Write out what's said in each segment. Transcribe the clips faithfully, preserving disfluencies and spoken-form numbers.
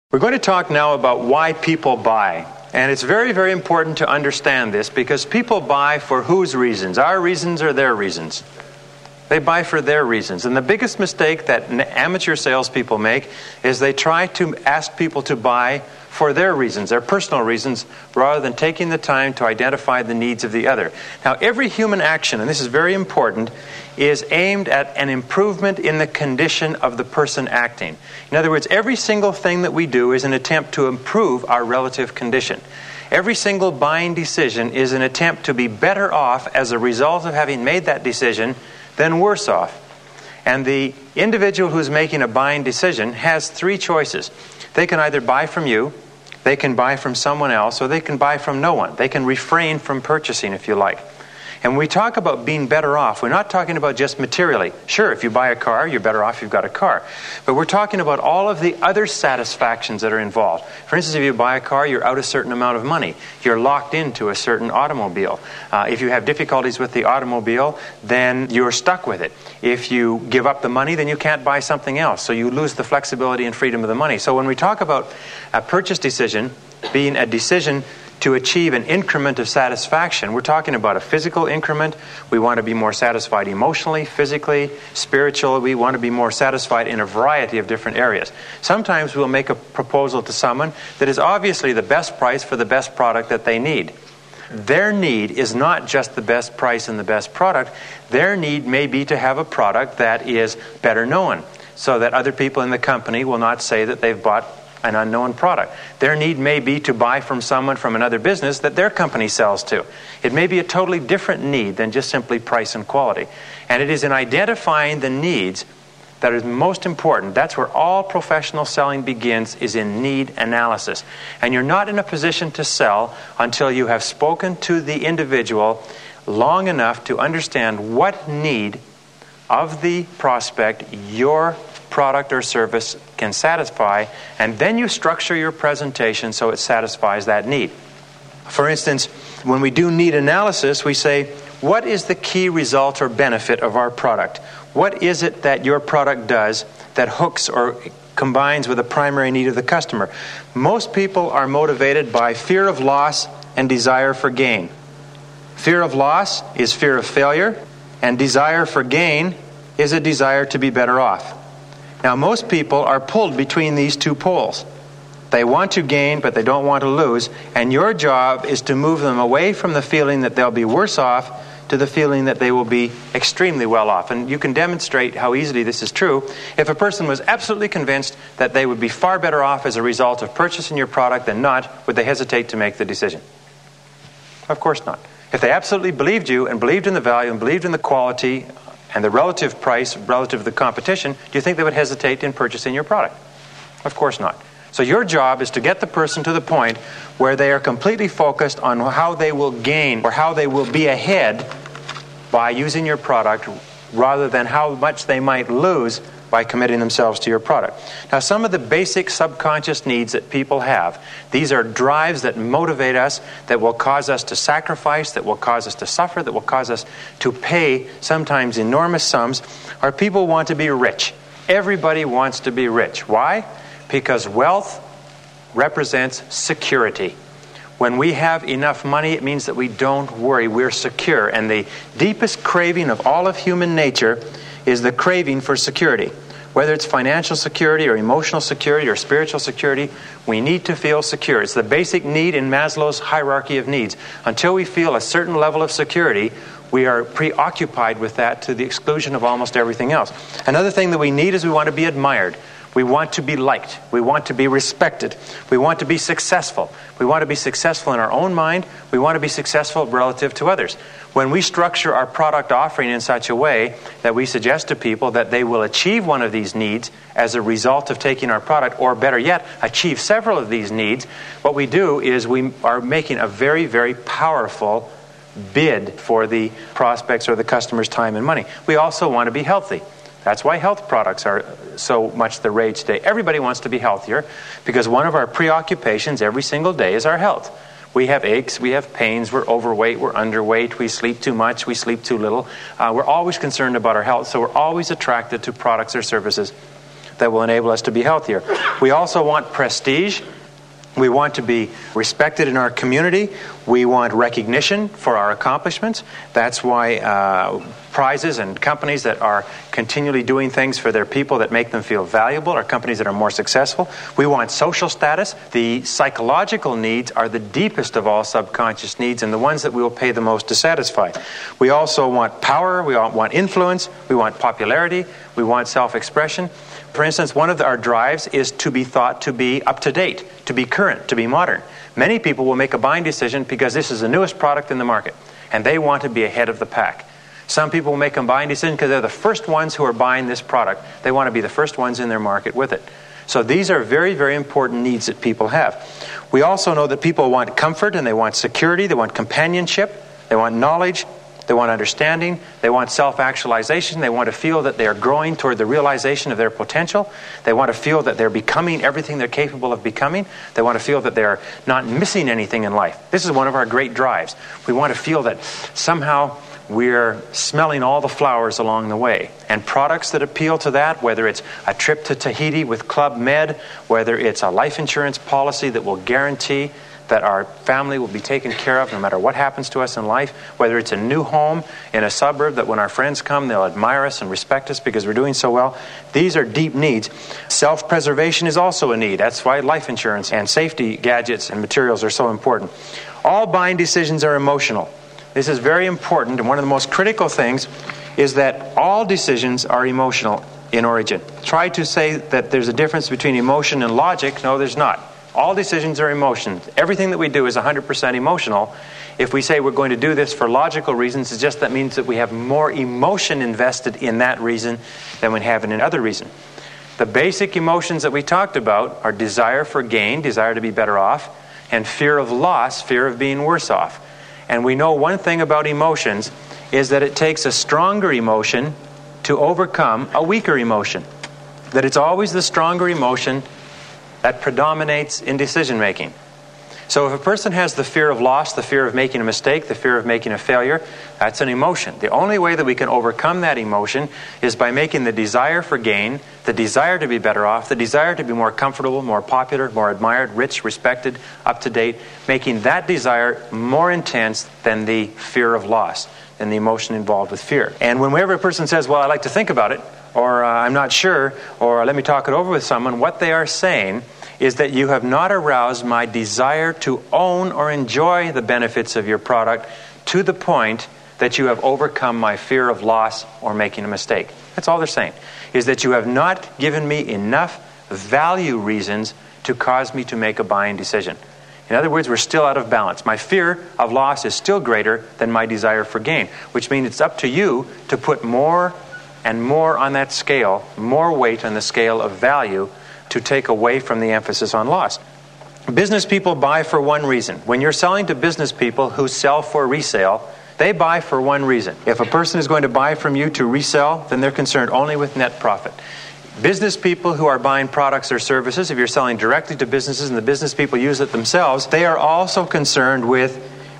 We're going to talk now about why people buy. And it's very, very important to understand this because people buy for whose reasons? Our reasons or their reasons? They buy for their reasons. And the biggest mistake that amateur salespeople make is they try to ask people to buy for their reasons, their personal reasons, rather than taking the time to identify the needs of the other. Now, every human action, and this is very important, is aimed at an improvement in the condition of the person acting. In other words, every single thing that we do is an attempt to improve our relative condition. Every single buying decision is an attempt to be better off as a result of having made that decision than worse off. And the individual who's making a buying decision has three choices. They can either buy from you, they can buy from someone else, or they can buy from no one. They can refrain from purchasing if you like. And when we talk about being better off, we're not talking about just materially. Sure, if you buy a car, you're better off if you've got a car. But we're talking about all of the other satisfactions that are involved. For instance, if you buy a car, you're out a certain amount of money. You're locked into a certain automobile. Uh, if you have difficulties with the automobile, then you're stuck with it. If you give up the money, then you can't buy something else. So you lose the flexibility and freedom of the money. So when we talk about a purchase decision being a decision to achieve an increment of satisfaction, we're talking about a physical increment. We want to be more satisfied emotionally, physically, spiritually. We want to be more satisfied in a variety of different areas. Sometimes we'll make a proposal to someone that is obviously the best price for the best product that they need. Their need is not just the best price and the best product. Their need may be to have a product that is better known, so that other people in the company will not say that they've bought an unknown product. Their need may be to buy from someone from another business that their company sells to. It may be a totally different need than just simply price and quality. And it is in identifying the needs that is most important. That's where all professional selling begins, is in need analysis. And you're not in a position to sell until you have spoken to the individual long enough to understand what need of the prospect your product or service can satisfy, and then you structure your presentation so it satisfies that need. For instance, when we do need analysis, we say, what is the key result or benefit of our product? What is it that your product does that hooks or combines with a primary need of the customer? Most people are motivated by fear of loss and desire for gain. Fear of loss is fear of failure, and desire for gain is a desire to be better off. Now, most people are pulled between these two poles. They want to gain, but they don't want to lose. And your job is to move them away from the feeling that they'll be worse off to the feeling that they will be extremely well off. And you can demonstrate how easily this is true. If a person was absolutely convinced that they would be far better off as a result of purchasing your product than not, would they hesitate to make the decision? Of course not. If they absolutely believed you and believed in the value and believed in the quality and the relative price relative to the competition, do you think they would hesitate in purchasing your product? Of course not. So your job is to get the person to the point where they are completely focused on how they will gain or how they will be ahead by using your product rather than how much they might lose by committing themselves to your product. Now, some of the basic subconscious needs that people have, these are drives that motivate us, that will cause us to sacrifice, that will cause us to suffer, that will cause us to pay sometimes enormous sums, are people want to be rich. Everybody wants to be rich. Why? Because wealth represents security. When we have enough money, it means that we don't worry. We're secure. And the deepest craving of all of human nature is the craving for security. Whether it's financial security or emotional security or spiritual security, we need to feel secure. It's the basic need in Maslow's hierarchy of needs. Until we feel a certain level of security, we are preoccupied with that to the exclusion of almost everything else. Another thing that we need is we want to be admired. We want to be liked. We want to be respected. We want to be successful. We want to be successful in our own mind. We want to be successful relative to others. When we structure our product offering in such a way that we suggest to people that they will achieve one of these needs as a result of taking our product, or better yet, achieve several of these needs, what we do is we are making a very, very powerful bid for the prospects or the customer's time and money. We also want to be healthy. That's why health products are so much the rage today. Everybody wants to be healthier because one of our preoccupations every single day is our health. We have aches, we have pains, we're overweight, we're underweight, we sleep too much, we sleep too little. Uh, we're always concerned about our health, so we're always attracted to products or services that will enable us to be healthier. We also want prestige. We want to be respected in our community. We want recognition for our accomplishments. That's why uh, prizes and companies that are continually doing things for their people that make them feel valuable are companies that are more successful. We want social status. The psychological needs are the deepest of all subconscious needs and the ones that we will pay the most to satisfy. We also want power. We want influence. We want popularity. We want self-expression. For instance, one of the, our drives is to be thought to be up to date, to be current, to be modern. Many people will make a buying decision because this is the newest product in the market, and they want to be ahead of the pack. Some people will make a buying decision because they're the first ones who are buying this product. They want to be the first ones in their market with it. So these are very, very important needs that people have. We also know that people want comfort, and they want security, they want companionship, they want knowledge, they want understanding, they want self-actualization, they want to feel that they are growing toward the realization of their potential, they want to feel that they're becoming everything they're capable of becoming, they want to feel that they're not missing anything in life. This is one of our great drives. We want to feel that somehow we're smelling all the flowers along the way. And products that appeal to that, whether it's a trip to Tahiti with Club Med, whether it's a life insurance policy that will guarantee that our family will be taken care of no matter what happens to us in life, whether it's a new home in a suburb that when our friends come, they'll admire us and respect us because we're doing so well. These are deep needs. Self-preservation is also a need. That's why life insurance and safety gadgets and materials are so important. All buying decisions are emotional. This is very important, and one of the most critical things is that all decisions are emotional in origin. Try to say that there's a difference between emotion and logic. No, there's not. All decisions are emotions. Everything that we do is one hundred percent emotional. If we say we're going to do this for logical reasons, it just that means that we have more emotion invested in that reason than we have in another reason. The basic emotions that we talked about are desire for gain, desire to be better off, and fear of loss, fear of being worse off. And we know one thing about emotions is that it takes a stronger emotion to overcome a weaker emotion. That it's always the stronger emotion that predominates in decision making. So if a person has the fear of loss, the fear of making a mistake, the fear of making a failure, that's an emotion. The only way that we can overcome that emotion is by making the desire for gain, the desire to be better off, the desire to be more comfortable, more popular, more admired, rich, respected, up to date, making that desire more intense than the fear of loss, than the emotion involved with fear. And whenever a person says, well, I like to think about it, or uh, I'm not sure, or let me talk it over with someone, what they are saying is that you have not aroused my desire to own or enjoy the benefits of your product to the point that you have overcome my fear of loss or making a mistake. That's all they're saying, is that you have not given me enough value reasons to cause me to make a buying decision. In other words, we're still out of balance. My fear of loss is still greater than my desire for gain, which means it's up to you to put more and more on that scale, more weight on the scale of value to take away from the emphasis on loss. Business people buy for one reason. When you're selling to business people who sell for resale, they buy for one reason. If a person is going to buy from you to resell, then they're concerned only with net profit. Business people who are buying products or services, if you're selling directly to businesses and the business people use it themselves, they are also concerned with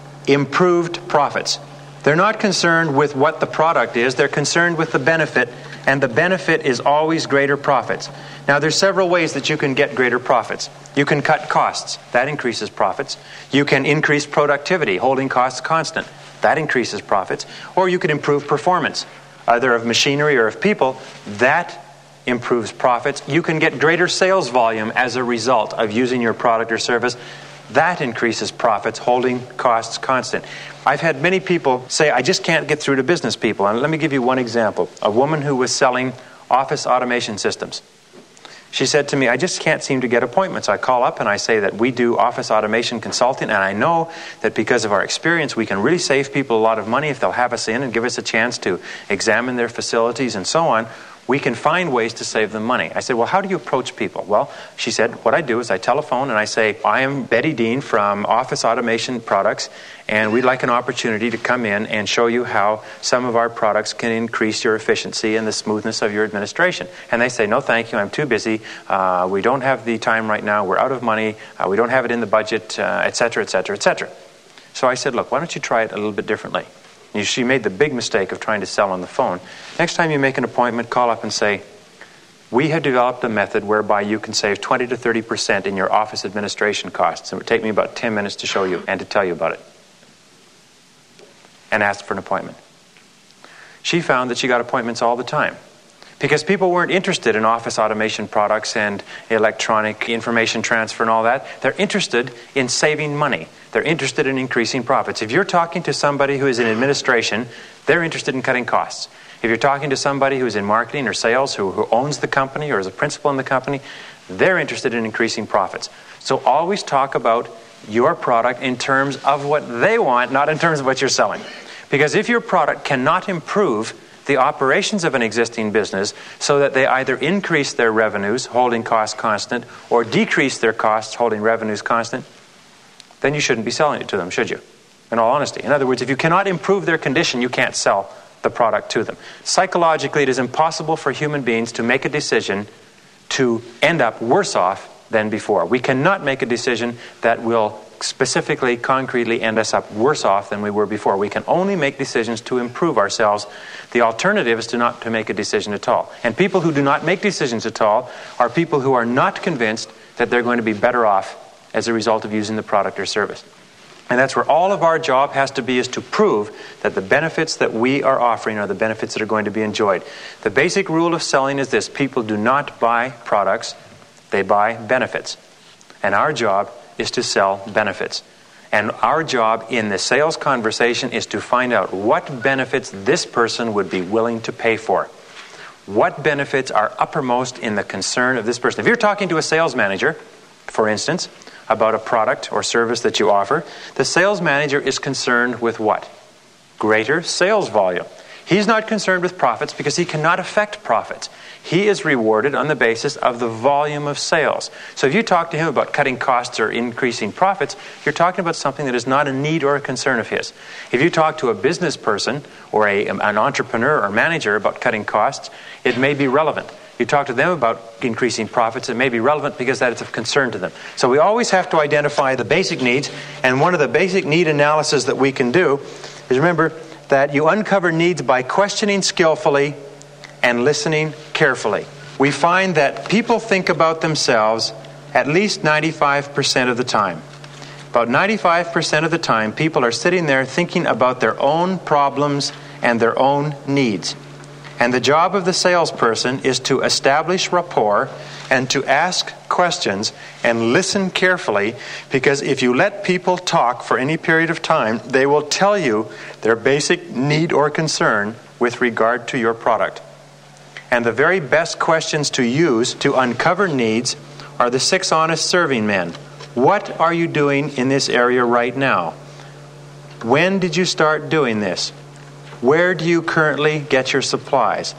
improved profits. They're not concerned with what the product is, they're concerned with the benefit, and the benefit is always greater profits. Now, there's several ways that you can get greater profits. You can cut costs. That increases profits. You can increase productivity, holding costs constant. That increases profits. Or you can improve performance, either of machinery or of people. That improves profits. You can get greater sales volume as a result of using your product or service. That increases profits, holding costs constant. I've had many people say, I just can't get through to business people. And let me give you one example. A woman who was selling office automation systems. She said to me, I just can't seem to get appointments. I call up and I say that we do office automation consulting, and I know that because of our experience, we can really save people a lot of money if they'll have us in and give us a chance to examine their facilities and so on. We can find ways to save them money. I said, well, how do you approach people? Well, she said, what I do is I telephone and I say, I am Betty Dean from Office Automation Products, and we'd like an opportunity to come in and show you how some of our products can increase your efficiency and the smoothness of your administration. And they say, no, thank you, I'm too busy. Uh, we don't have the time right now. We're out of money. Uh, we don't have it in the budget, uh, et cetera, et cetera, et cetera. So I said, look, why don't you try it a little bit differently? She made the big mistake of trying to sell on the phone. Next time you make an appointment, call up and say, We have developed a method whereby you can save twenty to thirty percent in your office administration costs. It would take me about ten minutes to show you and to tell you about it. And ask for an appointment. She found that she got appointments all the time because people weren't interested in office automation products and electronic information transfer and all that. They're interested in saving money. They're interested in increasing profits. If you're talking to somebody who is in administration, they're interested in cutting costs. If you're talking to somebody who's in marketing or sales, who, who owns the company or is a principal in the company, they're interested in increasing profits. So always talk about your product in terms of what they want, not in terms of what you're selling. Because if your product cannot improve the operations of an existing business so that they either increase their revenues, holding costs constant, or decrease their costs, holding revenues constant, then you shouldn't be selling it to them, should you? In all honesty. In other words, if you cannot improve their condition, you can't sell the product to them. Psychologically, it is impossible for human beings to make a decision to end up worse off than before. We cannot make a decision that will specifically, concretely end us up worse off than we were before. We can only make decisions to improve ourselves. The alternative is to not to make a decision at all. And people who do not make decisions at all are people who are not convinced that they're going to be better off as a result of using the product or service. And that's where all of our job has to be, is to prove that the benefits that we are offering are the benefits that are going to be enjoyed. The basic rule of selling is this: people do not buy products, they buy benefits. And our job is to sell benefits. And our job in the sales conversation is to find out what benefits this person would be willing to pay for. What benefits are uppermost in the concern of this person. If you're talking to a sales manager, for instance, about a product or service that you offer, the sales manager is concerned with what? Greater sales volume. He's not concerned with profits because he cannot affect profits. He is rewarded on the basis of the volume of sales. So if you talk to him about cutting costs or increasing profits, you're talking about something that is not a need or a concern of his. If you talk to a business person or a, an entrepreneur or manager about cutting costs, it may be relevant. You talk to them about increasing profits, it may be relevant because that is of concern to them. So we always have to identify the basic needs, and one of the basic need analysis that we can do is, remember, that you uncover needs by questioning skillfully and listening carefully. We find that people think about themselves at least ninety-five percent of the time. About ninety-five percent of the time, people are sitting there thinking about their own problems and their own needs. And the job of the salesperson is to establish rapport and to ask questions and listen carefully, because if you let people talk for any period of time, they will tell you their basic need or concern with regard to your product. And the very best questions to use to uncover needs are the six honest serving men. What are you doing in this area right now? When did you start doing this? Where do you currently get your supplies?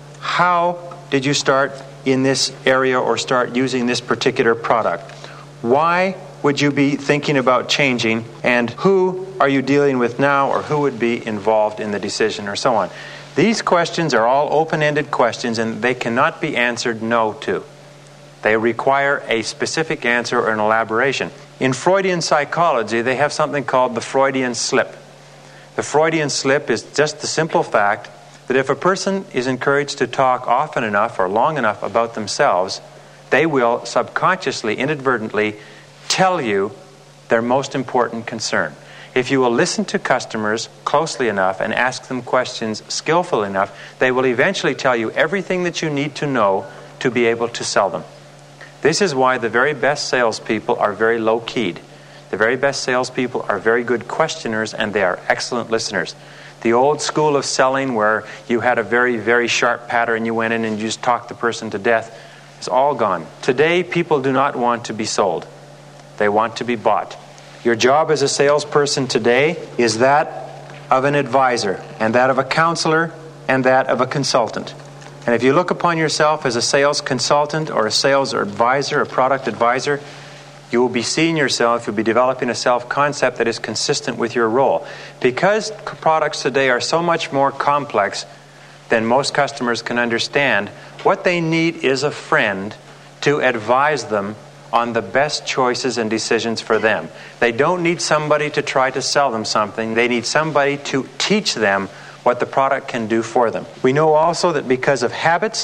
How did you start in this area or start using this particular product? Why would you be thinking about changing? And who are you dealing with now, or who would be involved in the decision, or so on? These questions are all open-ended questions, and they cannot be answered no to. They require a specific answer or an elaboration. In Freudian psychology, they have something called the Freudian slip. The Freudian slip is just the simple fact that if a person is encouraged to talk often enough or long enough about themselves, they will subconsciously, inadvertently, tell you their most important concern. If you will listen to customers closely enough and ask them questions skillfully enough, they will eventually tell you everything that you need to know to be able to sell them. This is why the very best salespeople are very low-keyed. The very best salespeople are very good questioners, and they are excellent listeners. The old school of selling where you had a very, very sharp pattern and you went in and you just talked the person to death is all gone. Today, people do not want to be sold. They want to be bought. Your job as a salesperson today is that of an advisor, and that of a counselor, and that of a consultant. And if you look upon yourself as a sales consultant or a sales advisor, a product advisor, you will be seeing yourself, you'll be developing a self-concept that is consistent with your role. Because products today are so much more complex than most customers can understand, what they need is a friend to advise them on the best choices and decisions for them. They don't need somebody to try to sell them something. They need somebody to teach them what the product can do for them. We know also that because of habits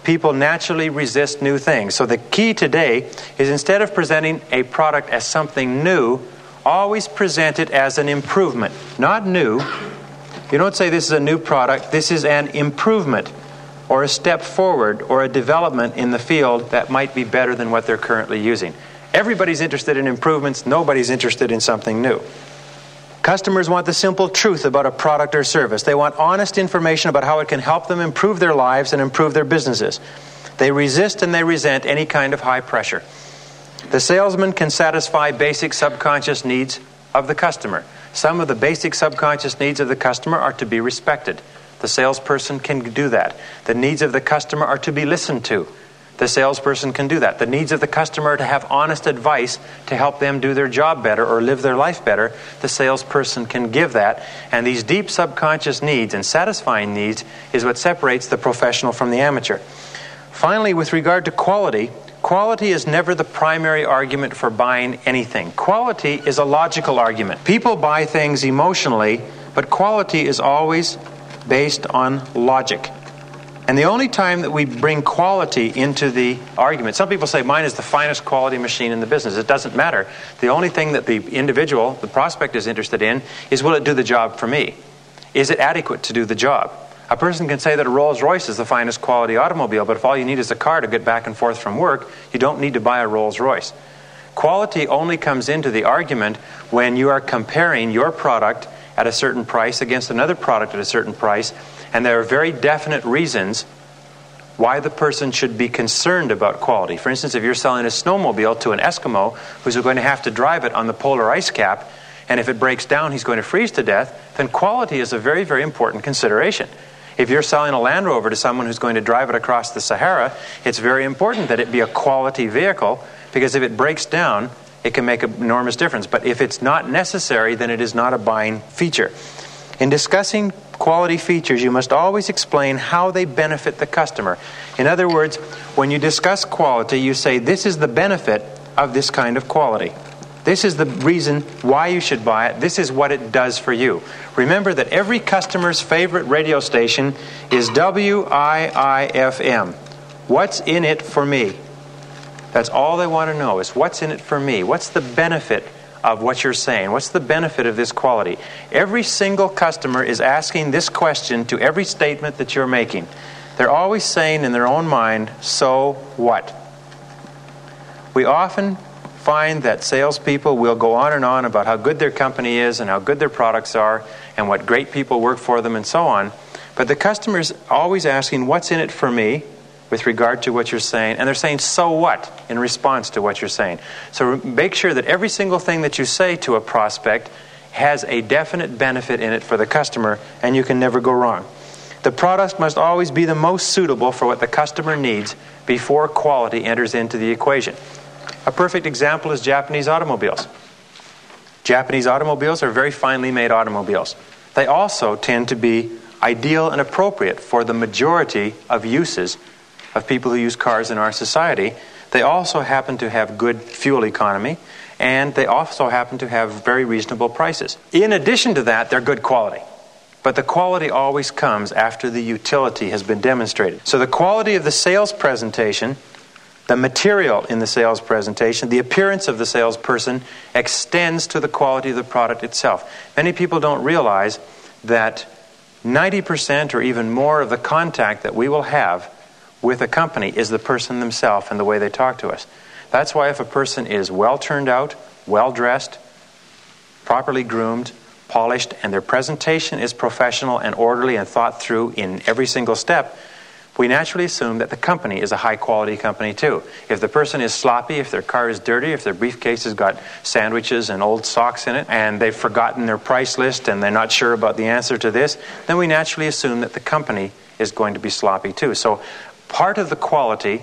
people naturally resist new things. So the key today is, instead of presenting a product as something new, always present it as an improvement. Not new. You don't say this is a new product. This is an improvement, or a step forward, or a development in the field that might be better than what they're currently using. Everybody's interested in improvements. Nobody's interested in something new. Customers want the simple truth about a product or service. They want honest information about how it can help them improve their lives and improve their businesses. They resist and they resent any kind of high pressure. The salesman can satisfy basic subconscious needs of the customer. Some of the basic subconscious needs of the customer are to be respected. The salesperson can do that. The needs of the customer are to be listened to. The salesperson can do that. The needs of the customer are to have honest advice to help them do their job better or live their life better. The salesperson can give that. And these deep subconscious needs and satisfying needs is what separates the professional from the amateur. Finally, with regard to quality, quality is never the primary argument for buying anything. Quality is a logical argument. People buy things emotionally, but quality is always based on logic. And the only time that we bring quality into the argument, some people say mine is the finest quality machine in the business. It doesn't matter. The only thing that the individual, the prospect, is interested in is, will it do the job for me? Is it adequate to do the job? A person can say that a Rolls-Royce is the finest quality automobile, but if all you need is a car to get back and forth from work, you don't need to buy a Rolls-Royce. Quality only comes into the argument when you are comparing your product at a certain price against another product at a certain price, and there are very definite reasons why the person should be concerned about quality. For instance, if you're selling a snowmobile to an Eskimo who's going to have to drive it on the polar ice cap, and if it breaks down he's going to freeze to death, then quality is a very, very important consideration. If you're selling a Land Rover to someone who's going to drive it across the Sahara, it's very important that it be a quality vehicle, because if it breaks down, it can make an enormous difference. But if it's not necessary, then it is not a buying feature. In discussing quality features, you must always explain how they benefit the customer. In other words, when you discuss quality, you say, this is the benefit of this kind of quality. This is the reason why you should buy it. This is what it does for you. Remember that every customer's favorite radio station is W I I F M. What's in it for me? That's all they want to know, is what's in it for me? What's the benefit of what you're saying? What's the benefit of this quality? Every single customer is asking this question to every statement that you're making. They're always saying in their own mind, so what? We often find that salespeople will go on and on about how good their company is and how good their products are and what great people work for them and so on. But the customer's always asking, what's in it for me, with regard to what you're saying, and they're saying, so what, in response to what you're saying. So make sure that every single thing that you say to a prospect has a definite benefit in it for the customer, and you can never go wrong. The product must always be the most suitable for what the customer needs before quality enters into the equation. A perfect example is Japanese automobiles. Japanese automobiles are very finely made automobiles. They also tend to be ideal and appropriate for the majority of uses of people who use cars in our society. They also happen to have good fuel economy, and they also happen to have very reasonable prices. In addition to that, they're good quality. But the quality always comes after the utility has been demonstrated. So the quality of the sales presentation, the material in the sales presentation, the appearance of the salesperson extends to the quality of the product itself. Many people don't realize that ninety percent or even more of the contact that we will have with a company is the person themselves and the way they talk to us. That's why if a person is well turned out, well dressed, properly groomed, polished, and their presentation is professional and orderly and thought through in every single step, we naturally assume that the company is a high quality company too. If the person is sloppy, if their car is dirty, if their briefcase has got sandwiches and old socks in it, and they've forgotten their price list and they're not sure about the answer to this, then we naturally assume that the company is going to be sloppy too. So part of the quality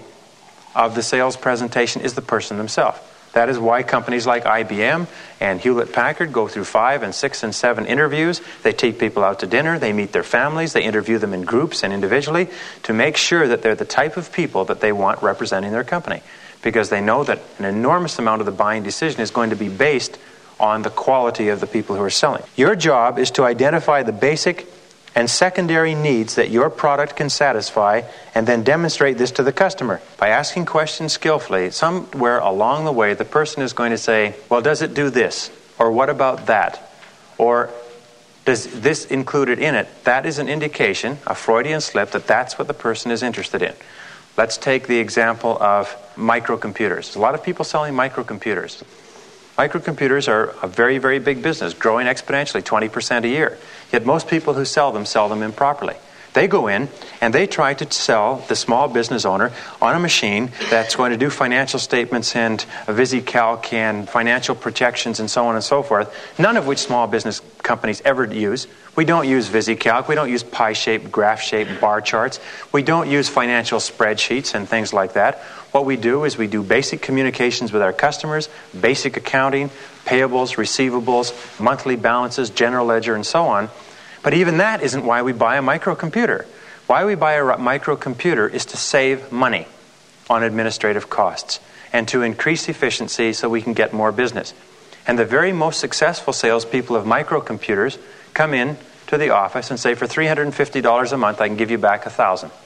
of the sales presentation is the person themselves. That is why companies like I B M and Hewlett-Packard go through five and six and seven interviews. They take people out to dinner, they meet their families, they interview them in groups and individually to make sure that they're the type of people that they want representing their company. Because they know that an enormous amount of the buying decision is going to be based on the quality of the people who are selling. Your job is to identify the basic and secondary needs that your product can satisfy, and then demonstrate this to the customer. By asking questions skillfully, somewhere along the way the person is going to say, well, does it do this? Or what about that? Or does this included in it? That is an indication, a Freudian slip, that that's what the person is interested in. Let's take the example of microcomputers. There's a lot of people selling microcomputers. Microcomputers are a very, very big business, growing exponentially, twenty percent a year. Yet most people who sell them sell them improperly. They go in and they try to sell the small business owner on a machine that's going to do financial statements and VisiCalc and financial projections and so on and so forth, none of which small business companies ever use. We don't use VisiCalc. We don't use pie-shaped, graph-shaped bar charts. We don't use financial spreadsheets and things like that. What we do is we do basic communications with our customers, basic accounting, payables, receivables, monthly balances, general ledger, and so on. But even that isn't why we buy a microcomputer. Why we buy a microcomputer is to save money on administrative costs and to increase efficiency so we can get more business. And the very most successful salespeople of microcomputers come in to the office and say, for three hundred fifty dollars a month, I can give you back one thousand dollars.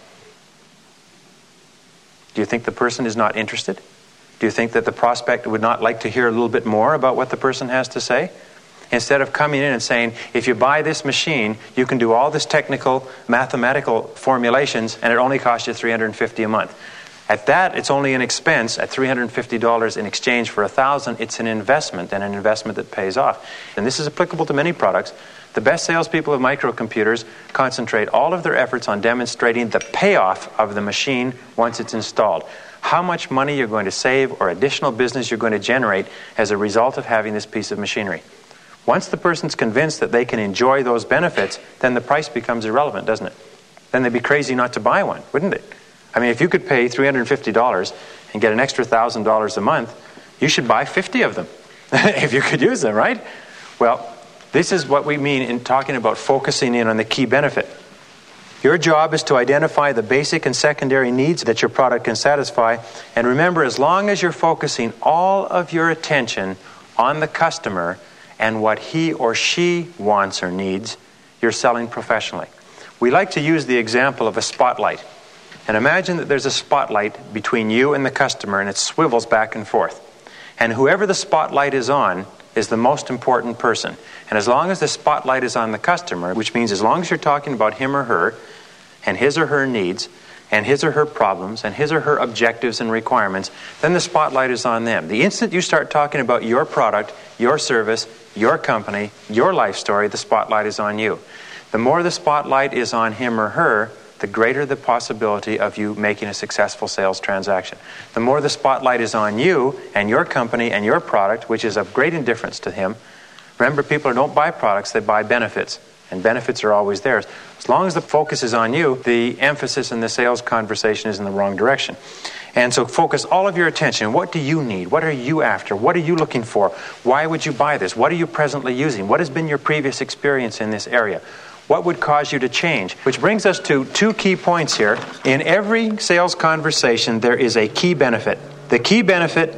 Do you think the person is not interested? Do you think that the prospect would not like to hear a little bit more about what the person has to say? Instead of coming in and saying, if you buy this machine, you can do all this technical, mathematical formulations, and it only costs you three hundred fifty dollars a month. At that, it's only an expense. At three hundred fifty dollars in exchange for one thousand dollars, it's an investment, and an investment that pays off. And this is applicable to many products. The best salespeople of microcomputers concentrate all of their efforts on demonstrating the payoff of the machine once it's installed. How much money you're going to save or additional business you're going to generate as a result of having this piece of machinery. Once the person's convinced that they can enjoy those benefits, then the price becomes irrelevant, doesn't it? Then they'd be crazy not to buy one, wouldn't it? I mean, if you could pay three hundred fifty dollars and get an extra one thousand dollars a month, you should buy fifty of them if you could use them, right? Well, this is what we mean in talking about focusing in on the key benefit. Your job is to identify the basic and secondary needs that your product can satisfy. And remember, as long as you're focusing all of your attention on the customer and what he or she wants or needs, you're selling professionally. We like to use the example of a spotlight. And imagine that there's a spotlight between you and the customer, and it swivels back and forth. And whoever the spotlight is on is the most important person. And as long as the spotlight is on the customer, which means as long as you're talking about him or her, and his or her needs, and his or her problems, and his or her objectives and requirements, then the spotlight is on them. The instant you start talking about your product, your service, your company, your life story, the spotlight is on you. The more the spotlight is on him or her, the greater the possibility of you making a successful sales transaction. The more the spotlight is on you and your company and your product, which is of great indifference to him. Remember, people don't buy products, they buy benefits. And benefits are always theirs. As long as the focus is on you, the emphasis in the sales conversation is in the wrong direction. And so focus all of your attention. What do you need? What are you after? What are you looking for? Why would you buy this? What are you presently using? What has been your previous experience in this area? What would cause you to change? Which brings us to two key points here. In every sales conversation, there is a key benefit. The key benefit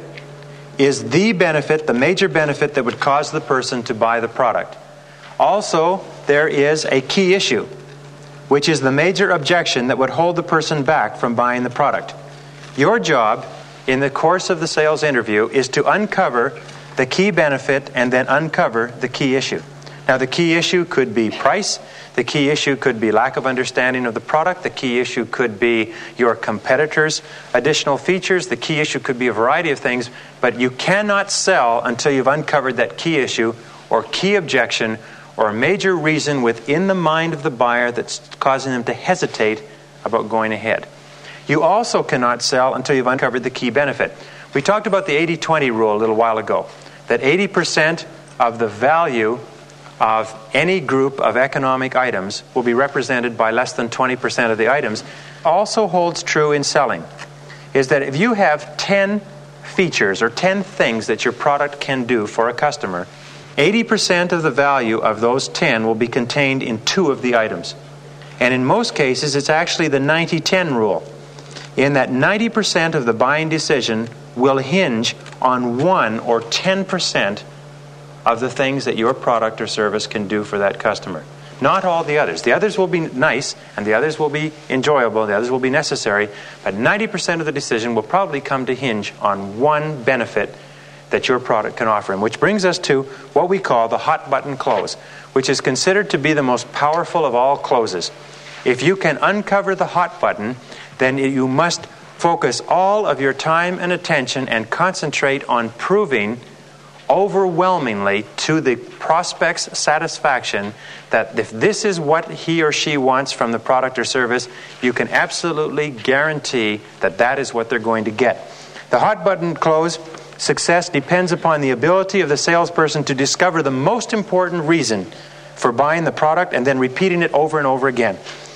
is the benefit, the major benefit that would cause the person to buy the product. Also, there is a key issue, which is the major objection that would hold the person back from buying the product. Your job in the course of the sales interview is to uncover the key benefit and then uncover the key issue. Now, the key issue could be price. The key issue could be lack of understanding of the product. The key issue could be your competitors' additional features. The key issue could be a variety of things. But you cannot sell until you've uncovered that key issue or key objection or a major reason within the mind of the buyer that's causing them to hesitate about going ahead. You also cannot sell until you've uncovered the key benefit. We talked about the eighty twenty rule a little while ago, that eighty percent of the value of any group of economic items will be represented by less than twenty percent of the items. Also holds true in selling, is that if you have ten features or ten things that your product can do for a customer, eighty percent of the value of those ten will be contained in two of the items. And in most cases, it's actually the ninety ten rule, in that ninety percent of the buying decision will hinge on one or ten percent of the things that your product or service can do for that customer. not all the others. The others will be nice, and the others will be enjoyable, the others will be necessary, but ninety percent of the decision will probably come to hinge on one benefit that your product can offer him, which brings us to what we call the hot button close, which is considered to be the most powerful of all closes. If you can uncover the hot button, then you must focus all of your time and attention and concentrate on proving overwhelmingly to the prospect's satisfaction that if this is what he or she wants from the product or service, you can absolutely guarantee that that is what they're going to get. The hot button close success depends upon the ability of the salesperson to discover the most important reason for buying the product and then repeating it over and over again.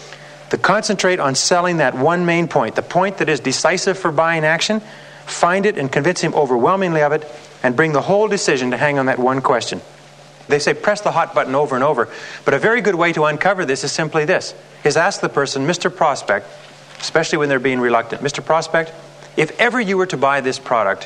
To concentrate on selling that one main point, the point that is decisive for buying action, find it and convince him overwhelmingly of it, and bring the whole decision to hang on that one question. They say press the hot button over and over, but a very good way to uncover this is simply this, is ask the person, Mister Prospect, especially when they're being reluctant, Mister Prospect, if ever you were to buy this product,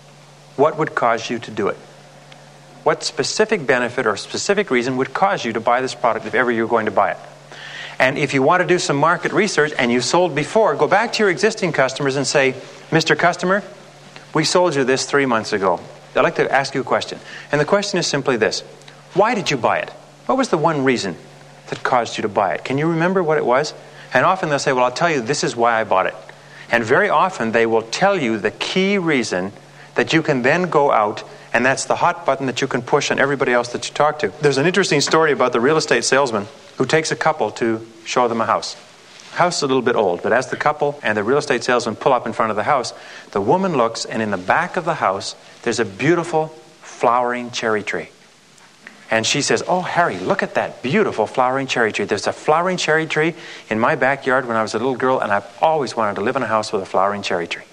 what would cause you to do it? What specific benefit or specific reason would cause you to buy this product if ever you were going to buy it? And if you want to do some market research and you sold before, go back to your existing customers and say, Mister Customer, we sold you this three months ago. I'd like to ask you a question. And the question is simply this. Why did you buy it? What was the one reason that caused you to buy it? Can you remember what it was? And often they'll say, well, I'll tell you, this is why I bought it. And very often they will tell you the key reason that you can then go out, and that's the hot button that you can push on everybody else that you talk to. There's an interesting story about the real estate salesman who takes a couple to show them a house. The house is a little bit old, but as the couple and the real estate salesman pull up in front of the house, the woman looks, and in the back of the house, there's a beautiful flowering cherry tree. And she says, oh, Harry, look at that beautiful flowering cherry tree. There's a flowering cherry tree in my backyard when I was a little girl, and I've always wanted to live in a house with a flowering cherry tree.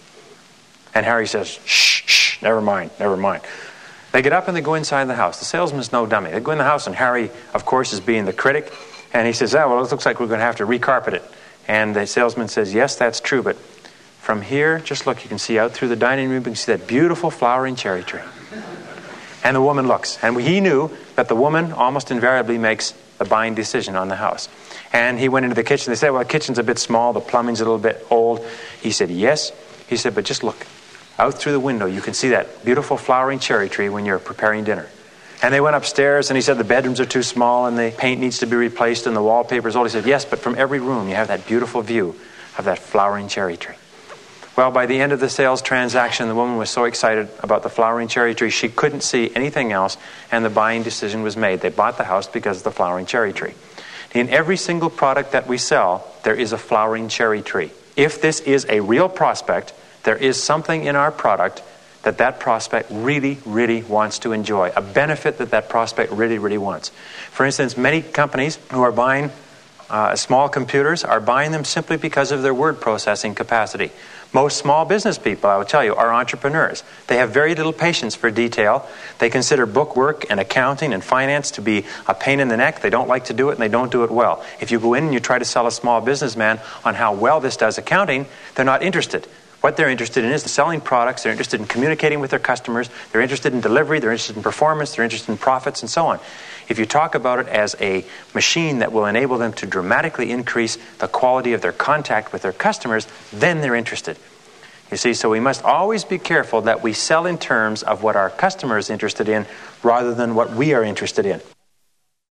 And Harry says, shh, shh, never mind, never mind. They get up and they go inside the house. The salesman's no dummy. They go in the house, and Harry, of course, is being the critic. And he says, oh, well, it looks like we're going to have to recarpet it. And the salesman says, yes, that's true, but from here, just look, you can see out through the dining room, you can see that beautiful flowering cherry tree. And the woman looks. And he knew that the woman almost invariably makes the buying decision on the house. And he went into the kitchen. They said, well, the kitchen's a bit small, the plumbing's a little bit old. He said, yes. He said, but just look. Out through the window, you can see that beautiful flowering cherry tree when you're preparing dinner. And they went upstairs, and he said the bedrooms are too small, and the paint needs to be replaced, and the wallpaper's old. He said, yes, but from every room you have that beautiful view of that flowering cherry tree. Well, by the end of the sales transaction, the woman was so excited about the flowering cherry tree, she couldn't see anything else, and the buying decision was made. They bought the house because of the flowering cherry tree. In every single product that we sell, there is a flowering cherry tree. If this is a real prospect, there is something in our product that that prospect really, really wants to enjoy, a benefit that that prospect really, really wants. For instance, many companies who are buying uh, small computers are buying them simply because of their word processing capacity. Most small business people, I will tell you, are entrepreneurs. They have very little patience for detail. They consider bookwork and accounting and finance to be a pain in the neck. They don't like to do it, and they don't do it well. If you go in and you try to sell a small businessman on how well this does accounting, they're not interested. What they're interested in is the selling products. They're interested in communicating with their customers. They're interested in delivery. They're interested in performance. They're interested in profits and so on. If you talk about it as a machine that will enable them to dramatically increase the quality of their contact with their customers, then they're interested. You see, so we must always be careful that we sell in terms of what our customer is interested in rather than what we are interested in.